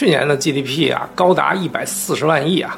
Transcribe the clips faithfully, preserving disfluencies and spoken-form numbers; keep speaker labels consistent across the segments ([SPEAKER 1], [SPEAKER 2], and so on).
[SPEAKER 1] 去年的 G D P 啊，高达一百四十万亿啊。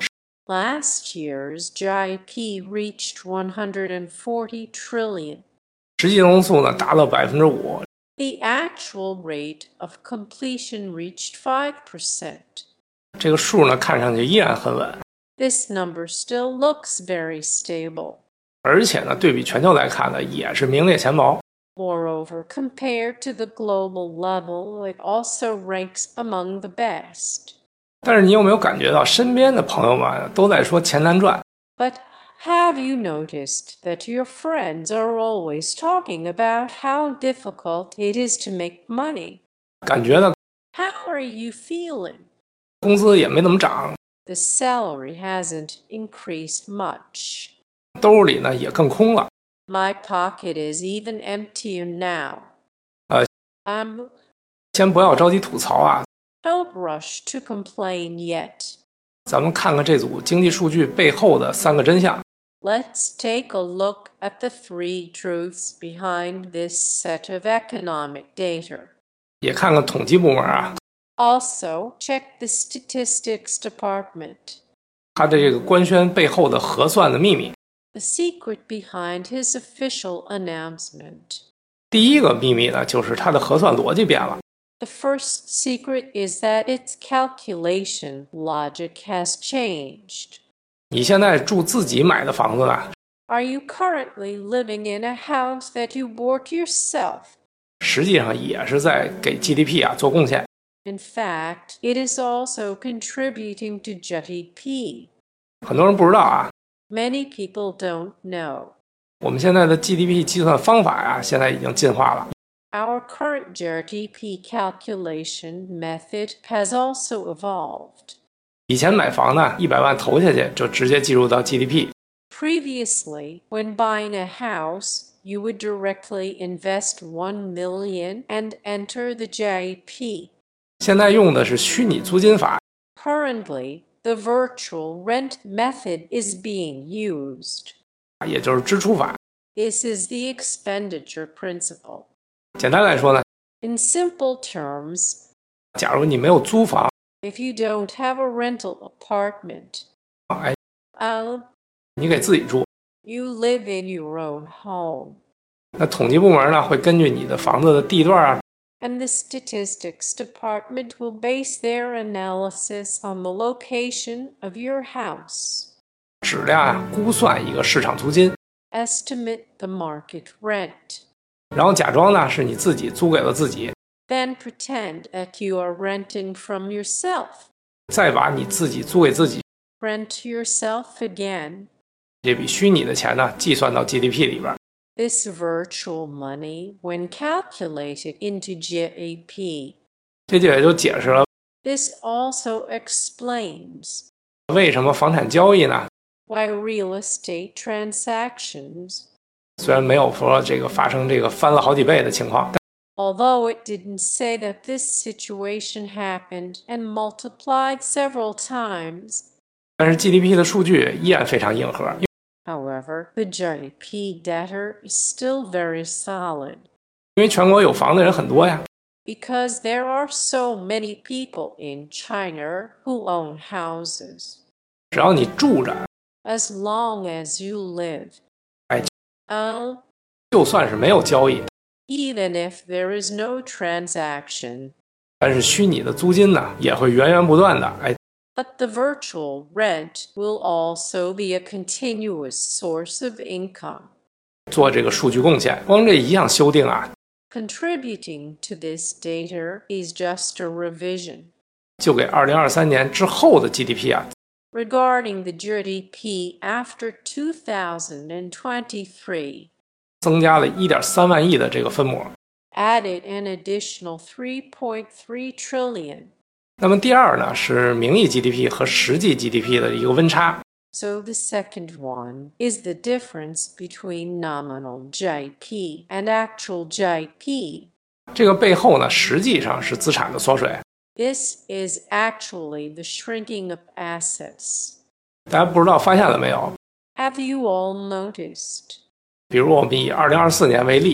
[SPEAKER 2] Last year's G I P reached one hundred forty trillion.
[SPEAKER 1] 实际增速呢达到百分之五。
[SPEAKER 2] The actual rate of completion reached five percent.
[SPEAKER 1] 这个数呢看上去依然很稳。
[SPEAKER 2] This number still looks very stable.
[SPEAKER 1] 而且呢，对比全球来看呢，也是名列前茅。
[SPEAKER 2] Moreover, compared to the global level, it also ranks among the best.
[SPEAKER 1] 但是你有没有感觉到身边的朋友们都在说钱难赚？
[SPEAKER 2] But have you noticed that your friends are always talking about how difficult it is to make money?
[SPEAKER 1] 感觉呢，
[SPEAKER 2] How are you feeling?
[SPEAKER 1] 工资也没怎么涨，
[SPEAKER 2] The salary hasn't increased much.
[SPEAKER 1] 兜里呢也更空了。
[SPEAKER 2] My pocket is even emptier now.
[SPEAKER 1] 呃，
[SPEAKER 2] I'm
[SPEAKER 1] 先不要着急吐槽啊，
[SPEAKER 2] Don't rush to complain yet.
[SPEAKER 1] 咱们看看这组经济数据背后的三个真相。
[SPEAKER 2] Let's take a look at the three truths behind this set of economic data.
[SPEAKER 1] 也看看统计部门啊，
[SPEAKER 2] Also, check the statistics department.
[SPEAKER 1] 他的这个官宣背后的核算的秘密。
[SPEAKER 2] The secret behind his official announcement.
[SPEAKER 1] 第一个秘密呢，就是它的核算逻辑变了。
[SPEAKER 2] The first secret is that its calculation logic has changed.
[SPEAKER 1] 你现在住自己买的房子呢，
[SPEAKER 2] Are you currently living in a house that you bought yourself?
[SPEAKER 1] 实际上也是在给 G D P 啊做贡献。
[SPEAKER 2] In fact, it is also contributing to G D P.
[SPEAKER 1] 很多人不知道啊，
[SPEAKER 2] Many people don't know.
[SPEAKER 1] 我们现在的 G D P 计算方法呀，现在已经进化了。
[SPEAKER 2] Our current G D P calculation method has also evolved.
[SPEAKER 1] 以前买房呢，一百万投下去就直接计入到 G D P。
[SPEAKER 2] Previously, when buying a house, you would directly invest one million and enter the G I P.
[SPEAKER 1] 现在用的是虚拟租金法，
[SPEAKER 2] Currently, the virtual rent method is being used.
[SPEAKER 1] 也就是支出法。
[SPEAKER 2] This is the expenditure principle.
[SPEAKER 1] 简单来说呢，
[SPEAKER 2] In simple terms,
[SPEAKER 1] 假如你没有租房，
[SPEAKER 2] if you don't have a rental apartment,
[SPEAKER 1] 哎，
[SPEAKER 2] uh,
[SPEAKER 1] 你给自己住，
[SPEAKER 2] you live in your own home.
[SPEAKER 1] 那统计部门呢会根据你的房子的地段啊，
[SPEAKER 2] And the statistics department will base their analysis on the location of your house.
[SPEAKER 1] 质量啊估算一个市场租金，
[SPEAKER 2] Estimate the market rent.
[SPEAKER 1] 然后假装呢是你自己租给了自己，
[SPEAKER 2] Then pretend that you are renting from yourself.
[SPEAKER 1] 再把你自己租给自己
[SPEAKER 2] Rent to yourself again.
[SPEAKER 1] 这笔虚拟的钱呢计算到 G D P 里边。
[SPEAKER 2] This virtual money, when calculated into G A P,
[SPEAKER 1] 这就也就解释了
[SPEAKER 2] this also explains
[SPEAKER 1] 为什么房产交易呢，
[SPEAKER 2] why real estate transactions,
[SPEAKER 1] 虽然没有说这个发生这个翻了好几倍的情况，
[SPEAKER 2] although it didn't say that this situation happened and multiplied several times,
[SPEAKER 1] 但是 G D P 的数据依然非常硬核。
[SPEAKER 2] however, the G D P data is still very solid.
[SPEAKER 1] 因为全国有房的人很多呀，
[SPEAKER 2] Because there are so many people in China who own houses.
[SPEAKER 1] 只要你住着，
[SPEAKER 2] As long as you live,
[SPEAKER 1] 哎，
[SPEAKER 2] uh,
[SPEAKER 1] 就算是没有交易，
[SPEAKER 2] even if there is no transaction,
[SPEAKER 1] 但是虚拟的租金呢也会源源不断的哎
[SPEAKER 2] but the virtual rent will also be a continuous source of income.
[SPEAKER 1] 做这个数据贡献。光这一项修订啊，
[SPEAKER 2] Contributing to this data is just a revision.
[SPEAKER 1] 就给二零二三年之后的 G D P 啊
[SPEAKER 2] Regarding the G D P after two thousand twenty-three,
[SPEAKER 1] 增加了一点三万亿的这个分母。
[SPEAKER 2] added an additional three point three trillion.
[SPEAKER 1] 那么第二呢是名义 G D P 和实际 G D P 的一个温差。
[SPEAKER 2] So the second one is the difference between nominal G I P and actual G I P.
[SPEAKER 1] 这个背后呢实际上是资产的缩水。
[SPEAKER 2] This is actually the shrinking of assets.
[SPEAKER 1] 大家不知道发现了没有？
[SPEAKER 2] Have you all noticed?
[SPEAKER 1] 比如我们以二零二四年为例，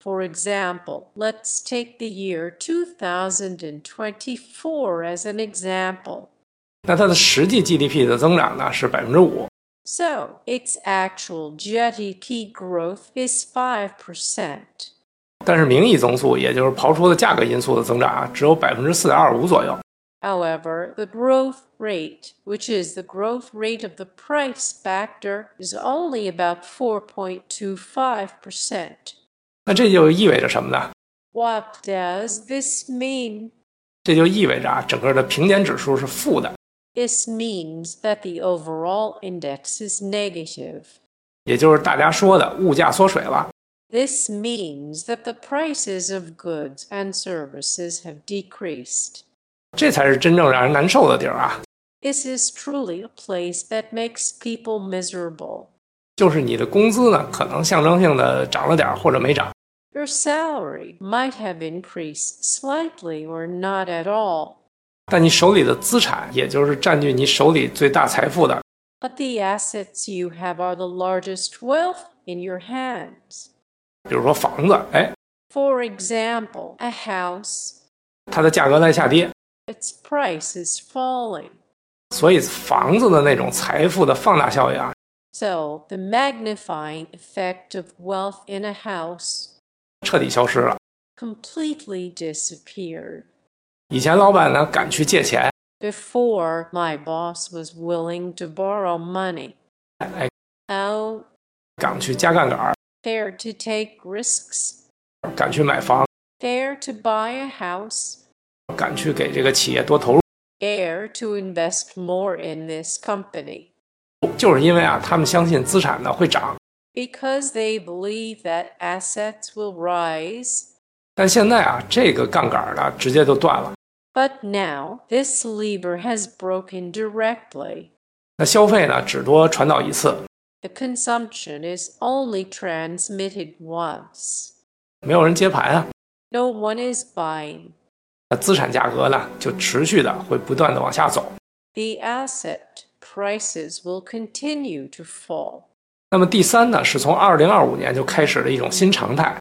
[SPEAKER 2] For example, let's take the year two thousand twenty-four as an example.
[SPEAKER 1] 那它的实际 G D P 的增长呢是 百分之五。
[SPEAKER 2] So, its actual G D P growth is five percent.
[SPEAKER 1] 但是名义增速，也就是刨除了价格因素的增长啊，只有 百分之四点二五 左右。
[SPEAKER 2] However, the growth rate, which is the growth rate of the price factor, is only about four point two five percent.
[SPEAKER 1] 那这就意味着什么呢？
[SPEAKER 2] What does this mean?
[SPEAKER 1] 这就意味着啊，整个的平减指数是负的，
[SPEAKER 2] This means that the overall index is negative.
[SPEAKER 1] 也就是大家说的物价缩水了。
[SPEAKER 2] This means that the prices of goods and services have decreased.
[SPEAKER 1] 这才是真正让人难受的地儿啊！
[SPEAKER 2] This is truly a place that makes people miserable.
[SPEAKER 1] 就是你的工资呢，可能象征性的涨了点或者没涨，
[SPEAKER 2] Your salary might have increased slightly or not at all.
[SPEAKER 1] 但你手里的资产，也就是占据你手里最大财富的，
[SPEAKER 2] But the assets you have are the largest wealth in your hands.
[SPEAKER 1] 比如说房子，哎，
[SPEAKER 2] For example, a house,
[SPEAKER 1] 它的价格在下跌，
[SPEAKER 2] its price is falling.
[SPEAKER 1] 所以房子的那种财富的放大效应啊，
[SPEAKER 2] So, the magnifying effect of wealth in a house
[SPEAKER 1] 彻底消失了。
[SPEAKER 2] completely disappeared.
[SPEAKER 1] 以前老板呢敢去借钱，
[SPEAKER 2] Before, my boss was willing to borrow money.
[SPEAKER 1] 哎，
[SPEAKER 2] Now,
[SPEAKER 1] 敢去加杠杆，
[SPEAKER 2] fair to take risks,
[SPEAKER 1] 敢去买房，
[SPEAKER 2] fair to buy a house,
[SPEAKER 1] 敢去给这个企业多投入，
[SPEAKER 2] fair to invest more in this company.
[SPEAKER 1] 就是因为啊，他们相信资产呢会涨。
[SPEAKER 2] Because they believe that assets will rise.
[SPEAKER 1] 但现在啊，这个杠杆呢直接就断了。
[SPEAKER 2] But now, this lever has broken directly.
[SPEAKER 1] 那消费呢只多传导一次，
[SPEAKER 2] The consumption is only transmitted once.
[SPEAKER 1] 没有人接盘啊，
[SPEAKER 2] No one is buying.
[SPEAKER 1] 那资产价格呢就持续的会不断的往下走。
[SPEAKER 2] The asset prices will continue to fall.
[SPEAKER 1] 那么第三呢，是从二零二五年就开始的一种新常态。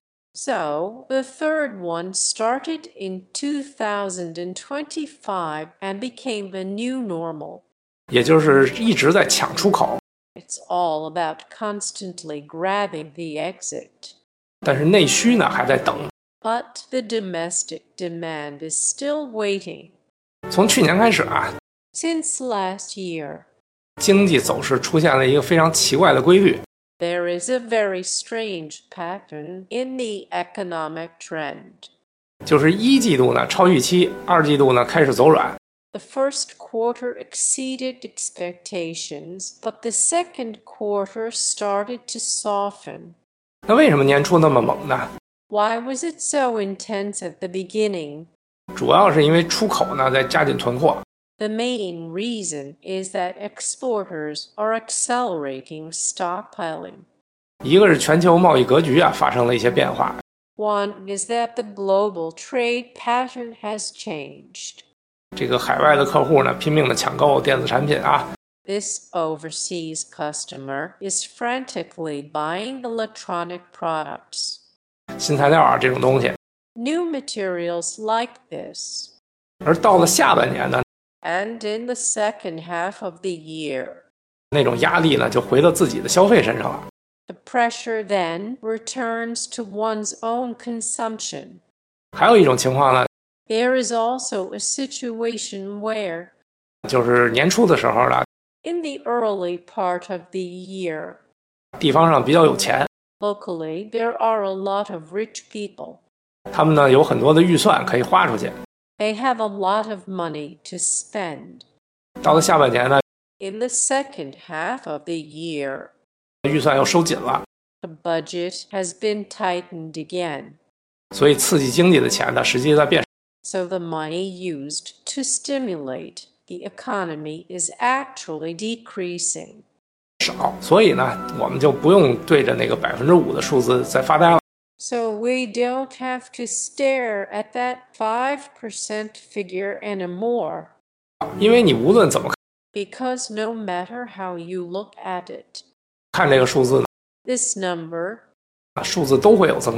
[SPEAKER 2] So, the third one started in two thousand twenty-five and became a new normal.
[SPEAKER 1] 也就是一直在抢出口，
[SPEAKER 2] It's all about constantly grabbing the exit.
[SPEAKER 1] 但是内需呢还在等。
[SPEAKER 2] But the domestic demand is still waiting.
[SPEAKER 1] 从去年开始啊，
[SPEAKER 2] Since last year,
[SPEAKER 1] 经济走势出现了一个非常奇怪的规律，
[SPEAKER 2] there is a very strange pattern in the economic trend.
[SPEAKER 1] 就是一季度呢超预期，二季度呢开始走软。
[SPEAKER 2] The first quarter exceeded expectations, but the second quarter started to soften.
[SPEAKER 1] 那为什么年初那么猛呢？
[SPEAKER 2] Why was it so intense at the beginning?
[SPEAKER 1] 主要是因为出口呢在加紧囤货，
[SPEAKER 2] The main reason is that exporters are accelerating stockpiling.
[SPEAKER 1] 一个是全球贸易格局啊发生了一些变化，
[SPEAKER 2] One is that the global trade pattern has changed.
[SPEAKER 1] 这个海外的客户呢拼命的抢购电子产品啊，
[SPEAKER 2] This overseas customer is frantically buying electronic products.
[SPEAKER 1] 新材料啊这种东西。
[SPEAKER 2] New materials like this.
[SPEAKER 1] 而到了下半年呢，
[SPEAKER 2] And in the second half of the year,
[SPEAKER 1] 那种压力呢就回到自己的消费身上了。
[SPEAKER 2] the pressure then returns to one's own consumption.
[SPEAKER 1] 还有一种情况呢，
[SPEAKER 2] There is also a situation where,
[SPEAKER 1] 就是年初的时候呢，
[SPEAKER 2] in the early part of the year,
[SPEAKER 1] 地方上比较有钱，
[SPEAKER 2] locally there are a lot of rich people.
[SPEAKER 1] 他们呢有很多的预算可以花出去。
[SPEAKER 2] They have a lot of money to spend.
[SPEAKER 1] 到了下半年呢，
[SPEAKER 2] In the second half of the year,
[SPEAKER 1] 预算又收紧了，
[SPEAKER 2] the budget has been tightened again.
[SPEAKER 1] 所以刺激经济的钱呢，实际在变
[SPEAKER 2] So the money used to stimulate the economy is actually decreasing.
[SPEAKER 1] 少，所以呢，我们就不用对着那个百分之五的数字再发呆了。
[SPEAKER 2] So we don't have to stare at that five percent figure anymore,
[SPEAKER 1] 因为你无论怎么
[SPEAKER 2] because no matter how you look at it,
[SPEAKER 1] 看这个数字呢，
[SPEAKER 2] this number,
[SPEAKER 1] 数字都会有增长。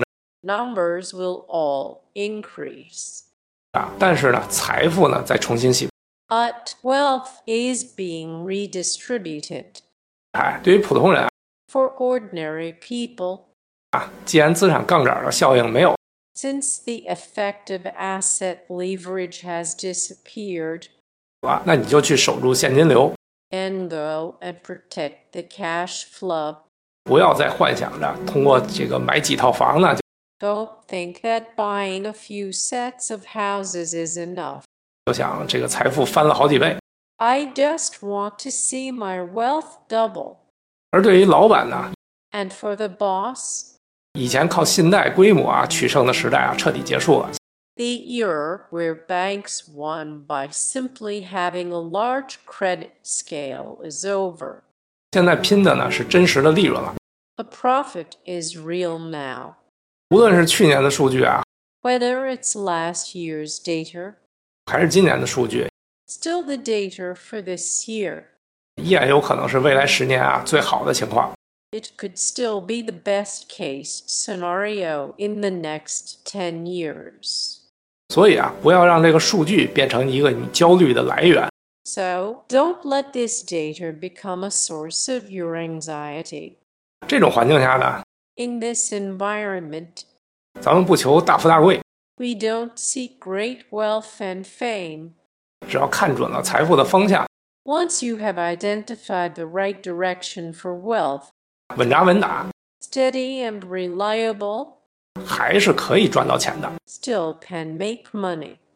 [SPEAKER 2] numbers will all increase.
[SPEAKER 1] 啊，但是呢，财富呢再重新洗
[SPEAKER 2] But wealth is being redistributed.
[SPEAKER 1] 牌。对于普通人啊，
[SPEAKER 2] For ordinary people,
[SPEAKER 1] 既然资产杠杆的效应没有，
[SPEAKER 2] since the effective asset leverage has disappeared,
[SPEAKER 1] 啊，那你就去守住现金流，
[SPEAKER 2] and go and protect the cash flow.
[SPEAKER 1] 不要再幻想着通过这个买几套房呢，
[SPEAKER 2] Don't think that buying a few sets of houses is enough.
[SPEAKER 1] 就想这个财富翻了好几倍。
[SPEAKER 2] I just want to see my wealth double.
[SPEAKER 1] 而对于老板呢，
[SPEAKER 2] And for the boss,
[SPEAKER 1] 以前靠信贷规模啊取胜的时代啊彻底结束了。
[SPEAKER 2] the era where banks won by simply having a large credit scale is over.
[SPEAKER 1] 现在拼的呢是真实的利润了。
[SPEAKER 2] The profit is real now.
[SPEAKER 1] 无论是去年的数据啊，
[SPEAKER 2] Whether it's last year's data,
[SPEAKER 1] 还是今年的数据，
[SPEAKER 2] still the data for this year,
[SPEAKER 1] 依然有可能是未来十年啊最好的情况。
[SPEAKER 2] it could still be the best case scenario in the next ten years.
[SPEAKER 1] 所以啊，不要让这个数据变成一个你焦虑的来源。
[SPEAKER 2] So don't let this data become a source of your anxiety.
[SPEAKER 1] 这种环境下呢，
[SPEAKER 2] In this environment,
[SPEAKER 1] 咱们不求大富大贵，
[SPEAKER 2] we don't seek great wealth and fame.
[SPEAKER 1] 只要看准了财富的方向，
[SPEAKER 2] Once you have identified the right direction for wealth,
[SPEAKER 1] 稳扎稳打，
[SPEAKER 2] steady and reliable,
[SPEAKER 1] 还是可以赚到钱的。
[SPEAKER 2] still can make money.